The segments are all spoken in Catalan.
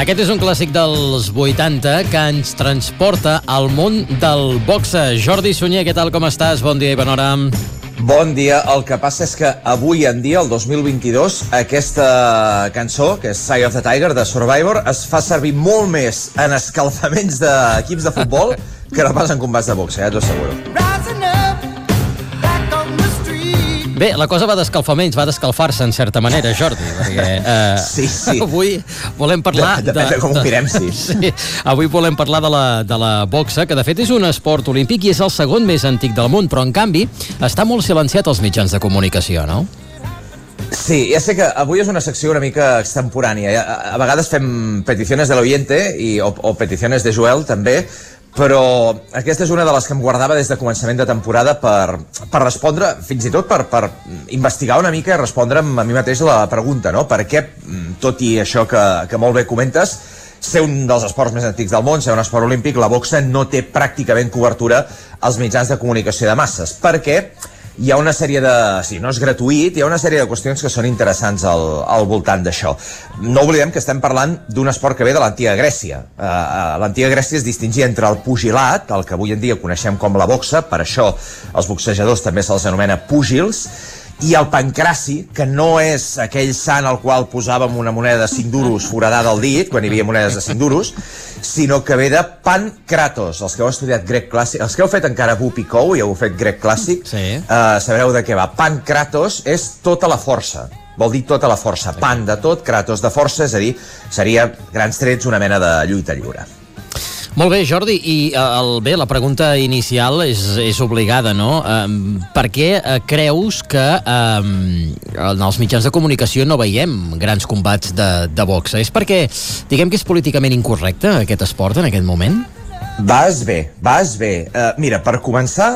Aquest és un clàssic dels 80 que ens transporta al món del boxe. Jordi Sunyer, què tal, com estàs? Bon dia i bona hora. Bon dia. El que passa és que avui en dia, el 2022, aquesta cançó, que és Eye of the Tiger, de Survivor, es fa servir molt més en escalfaments d'equips de futbol que no pas en combats de boxe, ja t'ho asseguro. Bé, la cosa va d'escalfaments, va d'escalfar-se en certa manera, Jordi, perquè sí. Avui volem parlar Depèn de com ho mirem, sí. Sí. Avui volem parlar de la boxa, que de fet és un esport olímpic i és el segon més antic del món, però en canvi està molt silenciat als mitjans de comunicació, no? Sí, ja sé que avui és una secció una mica extemporània. A vegades fem peticiones de l'oyente o peticiones de Joel, també, però aquesta és una de les que em guardava des de començament de temporada per respondre, fins i tot per investigar una mica i respondre a mi mateix la pregunta, no? Per què, tot i això que molt bé comentes, ser un dels esports més antics del món, ser un esport olímpic, la boxa no té pràcticament cobertura als mitjans de comunicació de masses, perquè hi ha una sèrie de... Sí, no és gratuït, hi ha una sèrie de qüestions que són interessants al voltant d'això. No oblidem que estem parlant d'un esport que ve de l'antiga Grècia. L'antiga Grècia es distingia entre el pugilat, el que avui en dia coneixem com la boxa, per això els boxejadors també se'ls anomena púgils, i el pancraci, que no és aquell sant al qual posàvem una moneda de 5 duros foradada al dit, quan hi havia monedes de 5 duros, sinó que ve de Pancratos. Els que heu estudiat grec clàssic, els que heu fet encara Bupicou i heu fet grec clàssic, sí. Sabreu de què va. Pancratos és tota la força. Vol dir tota la força. Pan de tot, kratos de força, és a dir, seria, grans trets, una mena de lluita lliure. Molt bé, Jordi, i la pregunta inicial és obligada, no? Per què creus que en els mitjans de comunicació no veiem grans combats de boxa? És perquè, diguem que és políticament incorrecte aquest esport en aquest moment? Vas bé. Mira, per començar,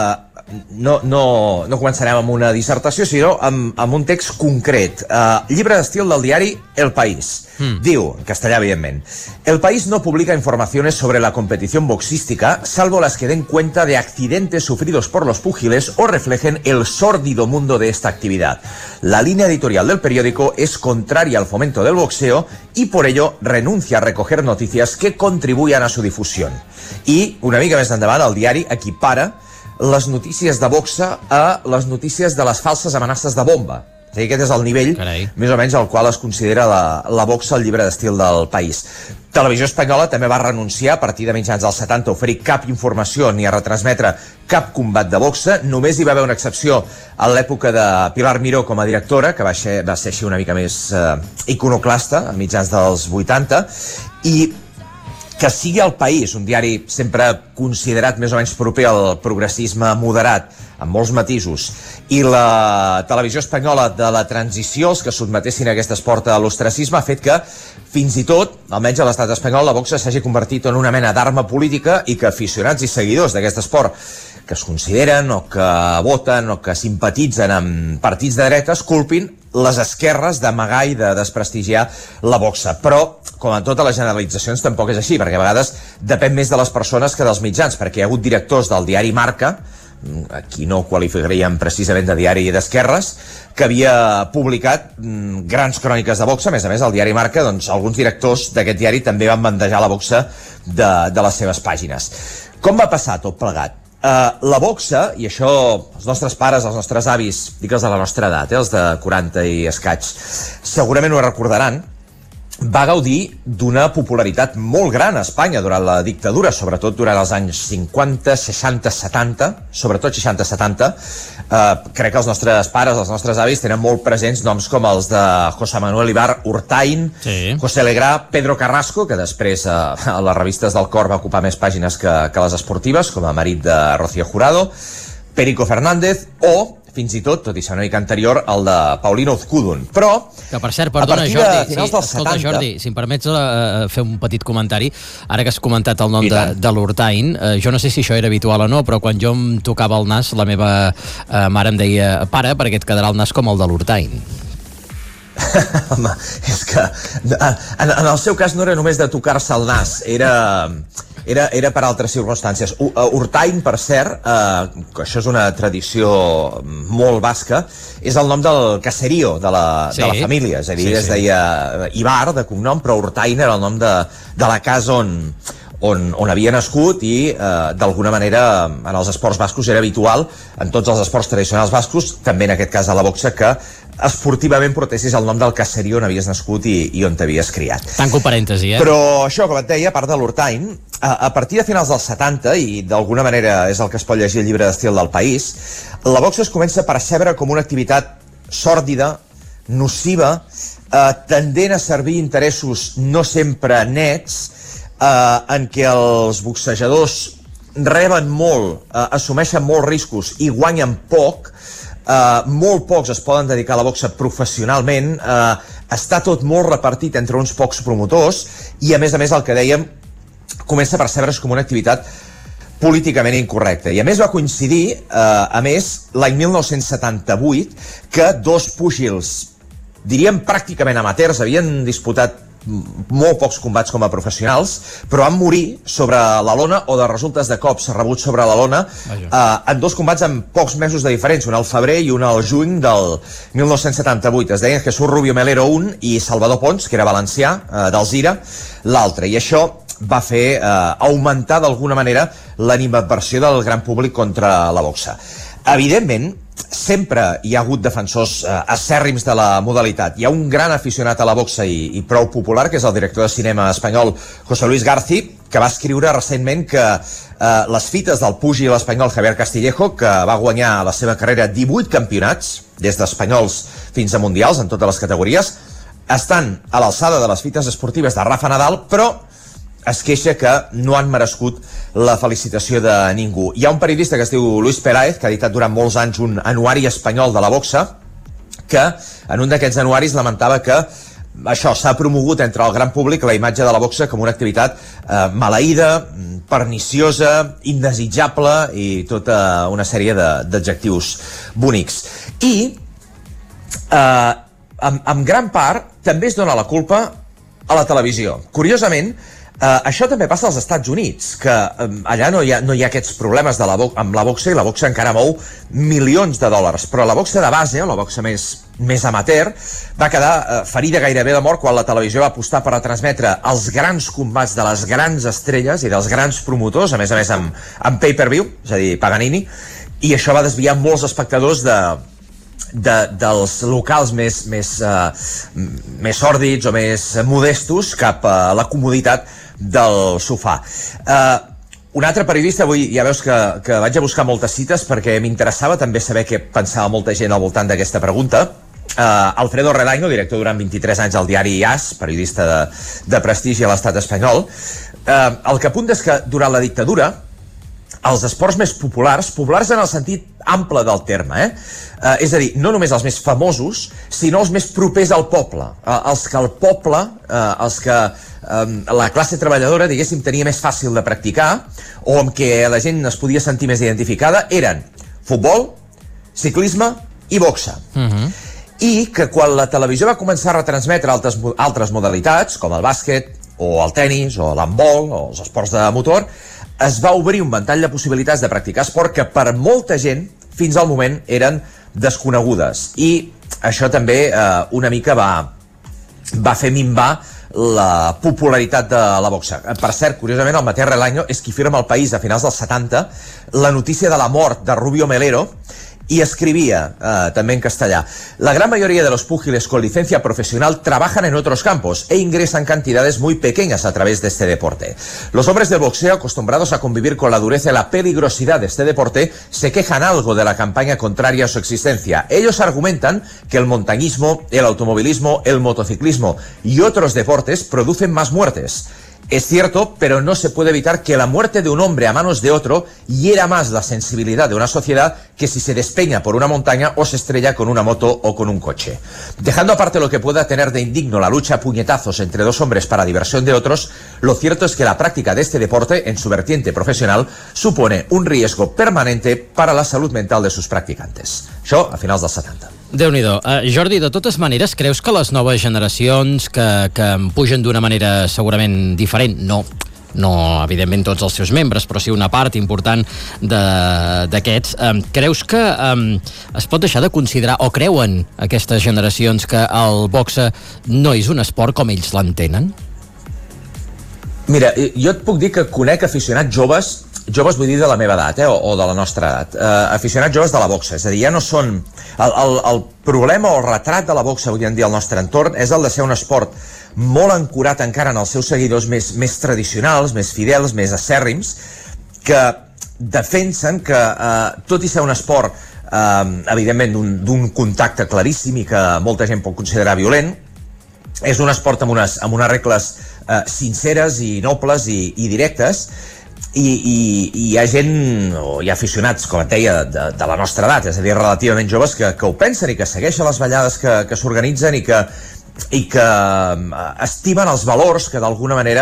no començarem amb una dissertació, sinó amb un text concret. Llibre d'estil del diari El País. Diu, en castellà, evidentment: El País no publica informaciones sobre la competición boxística, salvo las que den cuenta de accidentes sufridos por los púgiles o reflejen el sórdido mundo de esta actividad. La línea editorial del periódico es contraria al fomento del boxeo y por ello renuncia a recoger noticias que contribuyan a su difusión. I, una mica més endavant, el diari equipara les notícies de boxa a les notícies de les falses amenaces de bomba. O sigui, aquest és el nivell, més o menys, al qual es considera la boxa al llibre d'estil del País. Televisió Espanyola també va renunciar a partir de mitjans dels 70 a oferir cap informació ni a retransmetre cap combat de boxa. Només hi va haver una excepció a l'època de Pilar Miró com a directora, que va ser així una mica més iconoclasta, a mitjans dels 80, i que sigui El País, un diari sempre considerat més o menys proper al progressisme moderat, amb molts matisos, i la televisió espanyola de la transició, els que sotmetessin aquest esport a l'ostracisme, ha fet que, fins i tot, almenys a l'estat espanyol, la boxa s'hagi convertit en una mena d'arma política i que aficionats i seguidors d'aquest esport que es consideren o que voten o que simpatitzen amb partits de dretes culpin les esquerres d'amagar i de desprestigiar la boxa. Però, com en totes les generalitzacions, tampoc és així, perquè a vegades depèn més de les persones que dels mitjans, perquè hi ha hagut directors del diari Marca, aquí no ho qualificaríem precisament de diari d'esquerres, que havia publicat grans cròniques de boxa. A més, el diari Marca, doncs, alguns directors d'aquest diari també van bandejar la boxa de les seves pàgines. Com va passar tot plegat? La boxa, i això els nostres pares, els nostres avis, dic els de la nostra edat, els de 40 i escaig, segurament ho recordaran, va gaudir d'una popularitat molt gran a Espanya durant la dictadura, sobretot durant els anys 50, 60, 70, sobretot 60-70. Crec que els nostres pares, els nostres avis, tenen molt presents noms com els de José Manuel Ibar Hurtain, sí. José Legrá, Pedro Carrasco, que després a les revistes del Cor va ocupar més pàgines que les esportives, com a marit de Rocío Jurado, Perico Fernández o, fins i tot i ser una mica anterior, el de Paulino Uzcudun. Però, que per cert, perdona, Jordi, Jordi, si em permets fer un petit comentari, ara que has comentat el nom de l'Hurtain, jo no sé si això era habitual o no, però quan jo em tocava el nas, la meva mare em deia: pare, perquè et quedarà el nas com el de l'Hurtain. Home, és que en el seu cas no era només de tocar-se el nas, era per altres circumstàncies. Urtain, per cert, que això és una tradició molt basca, és el nom del caserío de la família, és a dir, es deia Ibar, de cognom, però Urtain era el nom de la casa on havia nascut i d'alguna manera en els esports bascos era habitual, en tots els esports tradicionals bascos, també en aquest cas a la boxa, que esportivament portessis el nom del caserío on havies nascut i on t'havies criat. Tanco parèntesi, Però això, com et deia, a part de l'Urtain, a partir de finals dels 70, i d'alguna manera és el que es pot llegir el llibre d'estil del País, la boxa es comença a percebre com una activitat sòrdida, nociva, tendent a servir interessos no sempre nets, en què els boxejadors reben molt, assumeixen molts riscos i guanyen poc, molt pocs es poden dedicar a la boxa professionalment, està tot molt repartit entre uns pocs promotors i a més el que dèiem comença a percebre's com una activitat políticament incorrecta. I a més va coincidir, l'any 1978, que dos púgils, diríem pràcticament amateurs, havien disputat molt pocs combats com a professionals, però van morir sobre la lona o de resultes de cops rebuts sobre la lona en dos combats amb pocs mesos de diferència, un al febrer i un al juny del 1978. Es deien Jesús Rubio Melero un i Salvador Pons, que era valencià, d'Alzira, l'altre. I això va fer augmentar d'alguna manera l'animadversió del gran públic contra la boxa. Evidentment, sempre hi ha hagut defensors acèrrims de la modalitat. Hi ha un gran aficionat a la boxa i prou popular, que és el director de cinema espanyol José Luis Garci, que va escriure recentment que les fites del púgil espanyol Javier Castillejo, que va guanyar a la seva carrera 18 campionats, des d'espanyols fins a mundials en totes les categories, estan a l'alçada de les fites esportives de Rafa Nadal, però es queixa que no han merescut la felicitació de ningú. Hi ha un periodista que es diu Luis Peláez, que ha editat durant molts anys un anuari espanyol de la boxa, que en un d'aquests anuaris lamentava que això s'ha promogut entre el gran públic la imatge de la boxa com una activitat maleïda, perniciosa, indesitjable i tota una sèrie d'adjectius bonics. I en gran part també es dona la culpa a la televisió. Curiosament, això també passa als Estats Units, que allà no hi ha aquests problemes amb la boxa, i la boxa encara mou milions de dòlars, però la boxa de base, la boxa més amateur, va quedar ferida gairebé de mort quan la televisió va apostar per retransmetre els grans combats de les grans estrelles i dels grans promotors, a més amb pay-per-view, és a dir, Paganini, i això va desviar molts espectadors dels locals més sòrdids o més modestos cap a la comoditat del sofà. Un altre periodista, avui ja veus que vaig a buscar moltes cites perquè m'interessava també saber què pensava molta gent al voltant d'aquesta pregunta. Alfredo Relaño, director durant 23 anys al diari AS, periodista de prestigi a l'estat espanyol, el que apunta és que durant la dictadura els esports més populars en el sentit ample del terme, és a dir, no només els més famosos, sinó els més propers al poble, els que el poble, els que la classe treballadora, diguéssim, tenia més fàcil de practicar, o amb què la gent es podia sentir més identificada, eren futbol, ciclisme i boxa. I que quan la televisió va començar a retransmetre altres modalitats, com el bàsquet, o el tennis, o l'handbol, o els esports de motor, es va obrir un ventall de possibilitats de practicar esport que per molta gent fins al moment eren desconegudes, i això també una mica va fer minvar la popularitat de la boxa. Per cert, curiosament, el Mateu Relaño és qui firma al País a finals dels 70 la notícia de la mort de Rubio Melero, y escribía también en castellano: la gran mayoría de los púgiles con licencia profesional trabajan en otros campos e ingresan cantidades muy pequeñas a través de este deporte. Los hombres del boxeo, acostumbrados a convivir con la dureza y la peligrosidad de este deporte, se quejan algo de la campaña contraria a su existencia. Ellos argumentan que el montañismo, el automovilismo, el motociclismo y otros deportes producen más muertes. Es cierto, pero no se puede evitar que la muerte de un hombre a manos de otro hiera más la sensibilidad de una sociedad que si se despeña por una montaña o se estrella con una moto o con un coche. Dejando aparte lo que pueda tener de indigno la lucha a puñetazos entre dos hombres para diversión de otros, lo cierto es que la práctica de este deporte, en su vertiente profesional, supone un riesgo permanente para la salud mental de sus practicantes. Això a finals dels 70. Déu-n'hi-do. Jordi, de totes maneres, creus que les noves generacions que pugen d'una manera segurament diferent, no no evidentment tots els seus membres, però sí una part important d'aquests. Creus que es pot deixar de considerar, o creuen aquestes generacions, que el boxe no és un esport com ells l'entenen? Mira, jo et puc dir que conec aficionats joves vull dir de la meva edat, o de la nostra edat, aficionats joves de la boxa, és a dir, ja no són... El problema o el retrat de la boxa avui en dia al nostre entorn és el de ser un esport molt ancorat encara en els seus seguidors més tradicionals, més fidels, més acèrrims, que defensen que, tot i ser un esport, evidentment, d'un contacte claríssim i que molta gent pot considerar violent, és un esport amb unes regles sinceres i nobles i directes, i hi ha gent, o hi ha aficionats, com et deia, de la nostra edat, és a dir, relativament joves, que ho pensen i que segueixen les ballades que s'organitzen i que estimen els valors que d'alguna manera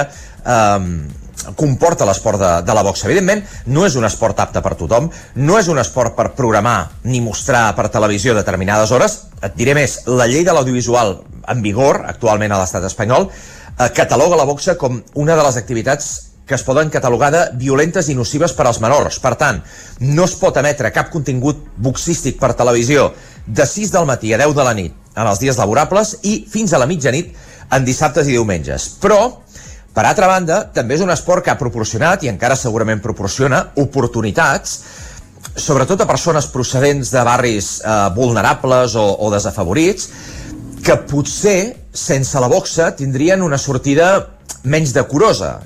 comporta l'esport de la boxa. Evidentment, no és un esport apte per tothom, no és un esport per programar ni mostrar per televisió determinades hores. Et diré més, la llei de l'audiovisual en vigor actualment a l'estat espanyol cataloga la boxa com una de les activitats que es poden catalogar de violentes i nocives per als menors. Per tant, no es pot emetre cap contingut boxístic per televisió de 6 del matí a 10 de la nit en els dies laborables i fins a la mitjanit en dissabtes i diumenges. Però, per altra banda, també és un esport que ha proporcionat, i encara segurament proporciona, oportunitats, sobretot a persones procedents de barris vulnerables o desafavorits, que potser, sense la boxa, tindrien una sortida menys decorosa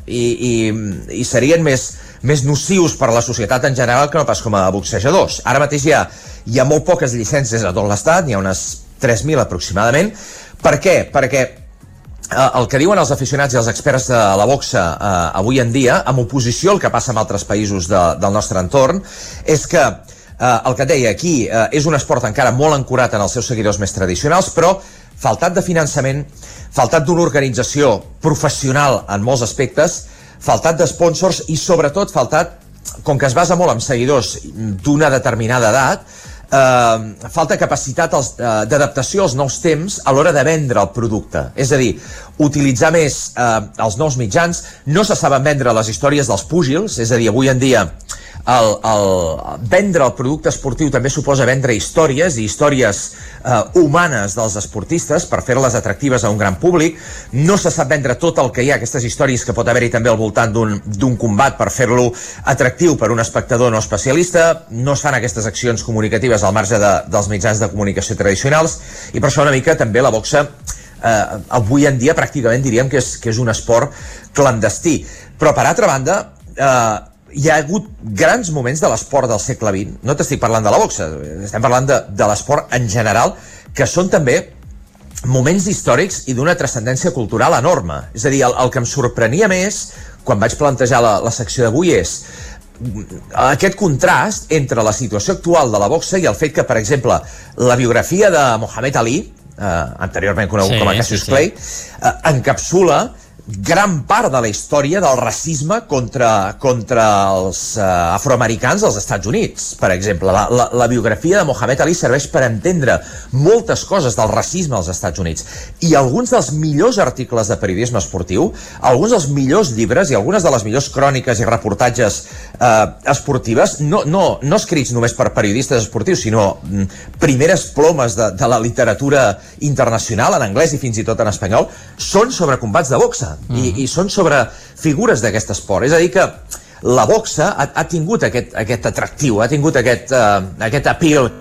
i serien més nocius per a la societat en general que no pas com a boxejadors. Ara mateix hi ha molt poques llicències a tot l'estat, n'hi ha unes 3.000 aproximadament. Per què? Perquè el que diuen els aficionats i els experts de la boxa avui en dia, en oposició al que passa en altres països del nostre entorn, és que el que et deia aquí és un esport encara molt ancorat en els seus seguidors més tradicionals, però faltat de finançament, faltat d'una organització professional en molts aspectes, faltat d'espònsors i sobretot faltat, com que es basa molt en seguidors d'una determinada edat, falta capacitat d'adaptació als nous temps a l'hora de vendre el producte. És a dir, utilitzar més els nous mitjans, no se saben vendre les històries dels púgils, és a dir, avui en dia vendre el producte esportiu també suposa vendre històries i històries humanes dels esportistes per fer-les atractives a un gran públic. No se sap vendre tot el que hi ha, aquestes històries que pot haver-hi també al voltant d'un combat per fer-lo atractiu per un espectador no especialista. No es fan aquestes accions comunicatives al marge dels mitjans de comunicació tradicionals i per això una mica també la boxa avui en dia pràcticament diríem que és un esport clandestí. Però per altra banda hi ha hagut grans moments de l'esport del segle XX, no t'estic parlant de la boxa, estem parlant de l'esport en general, que són també moments històrics i d'una transcendència cultural enorme. És a dir, el que em sorprenia més quan vaig plantejar la secció d'avui és aquest contrast entre la situació actual de la boxa i el fet que, per exemple, la biografia de Muhammad Ali, anteriorment conegut com a Cassius Clay, encapsula gran part de la història del racisme contra els afroamericans als Estats Units. Per exemple, la biografia de Muhammad Ali serveix per entendre moltes coses del racisme als Estats Units. I alguns dels millors articles de periodisme esportiu, alguns dels millors llibres i algunes de les millors cròniques i reportatges esportives, no escrits només per periodistes esportius, sinó primeres plomes de la literatura internacional, en anglès i fins i tot en espanyol, són sobre combats de boxa. I són sobre figures d'aquest esport. És a dir que la boxa ha tingut aquest atractiu, ha tingut aquest appeal.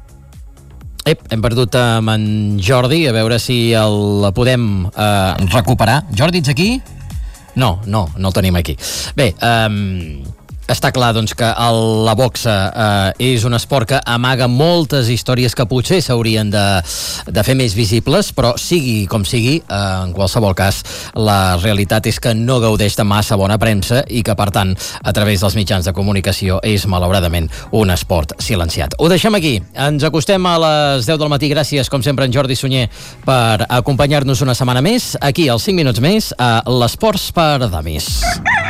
Hem perdut amb en Jordi, a veure si el podem recuperar. Jordi, ets aquí? No el tenim aquí. Bé, està clar, doncs, que la boxa és un esport que amaga moltes històries que potser s'haurien de fer més visibles, però sigui com sigui, en qualsevol cas, la realitat és que no gaudeix de massa bona premsa i que, per tant, a través dels mitjans de comunicació és, malauradament, un esport silenciat. Ho deixem aquí. Ens acostem a les 10 del matí. Gràcies, com sempre, en Jordi Sunyer per acompanyar-nos una setmana més, aquí, als 5 minuts més, a l'Esports per Damis.